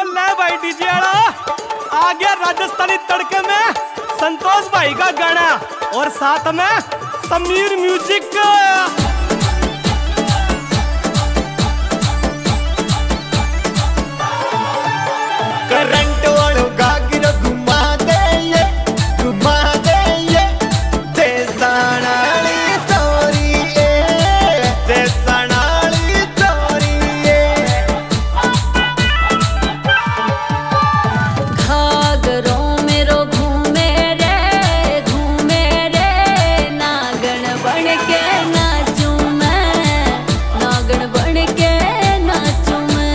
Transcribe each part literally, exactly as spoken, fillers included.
ले भाई डीजे वाला आ गया राजस्थानी तड़के में संतोष भाई का गाना और साथ में समीर म्यूजिक। करंट वालों गागिर घुमा दे ये घुमा दे ये देसानाली चोरी ए देसानाली चोरी ए घाघरों मेरो घूमे रे घूमे रे नागण बन के नाचूं मैं नागण बन के नाचूं मैं।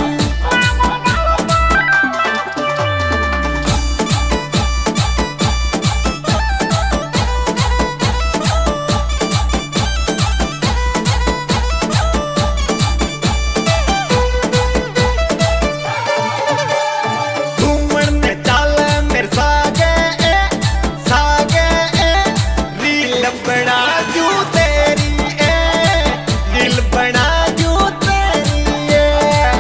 घूमन में चाले मेरे सागे ए सागे ए रील बना दूं तेरी ए रील बना दूं तेरी ए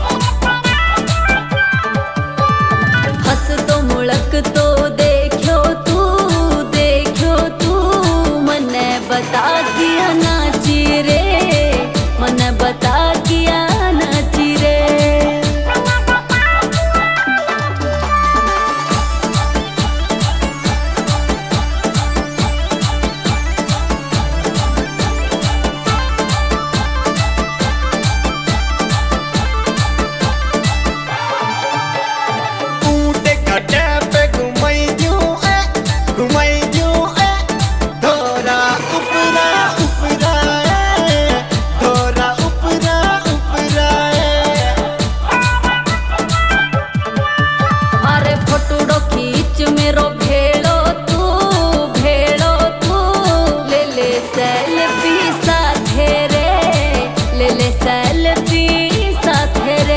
हंस तो मुड़क तो देखो तू देखो तू मने बता किया नाची रे मने बता किया नाची रे। ऊँट कटे पे घुमाई दूं ए घुमाई दूं ए धोरा उपरा उपरा ए धोरा उपरा उपरा ए अरे फोटोड़ो खींच मेरो भेड़ो तू भेड़ो तू ले ले सेल्फी साथे रे ले ले सेल्फी साथे रे।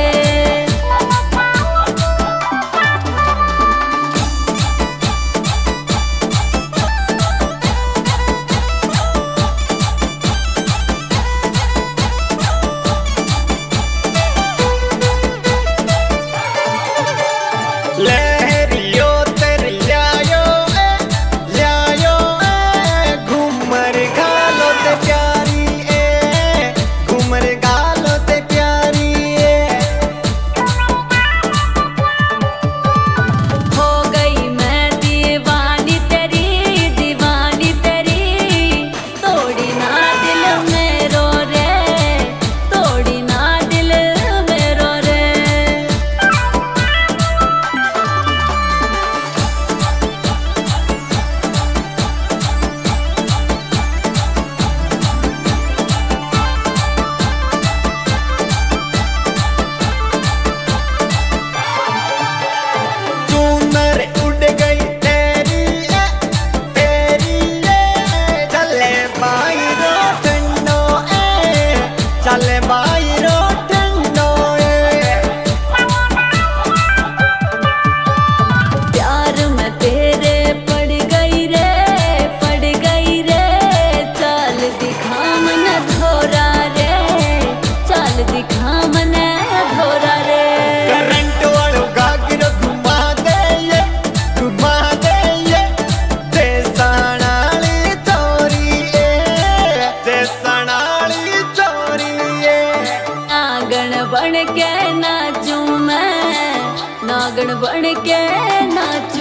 लहरियो तेरे लियायो ए लियायो ए घूमर गालो ते प्यारी ए घूमर गालो ते प्यारी ए हो गई मैं दीवानी तेरी दीवानी तेरी तोड़ी ना दिल मेरो रे तोड़ी ना दिल मेरो रे। चूनर उड़ गई तेरी ए तेरी ए चले बाहरो ठंडो ए चले बाहरो ठंडो ए प्यार में तेरे पड़ गई रे पड़ गई रे चाल दिखा मन धोरा रे चाल दिखा मन धोरा रे। करंट वालों गागिर घुमा दे ये घुमा दे ये देसानाली चोरी ए देसानाली चोरी ए नागण बन के नाचूं मैं नागण बन के नाचूं।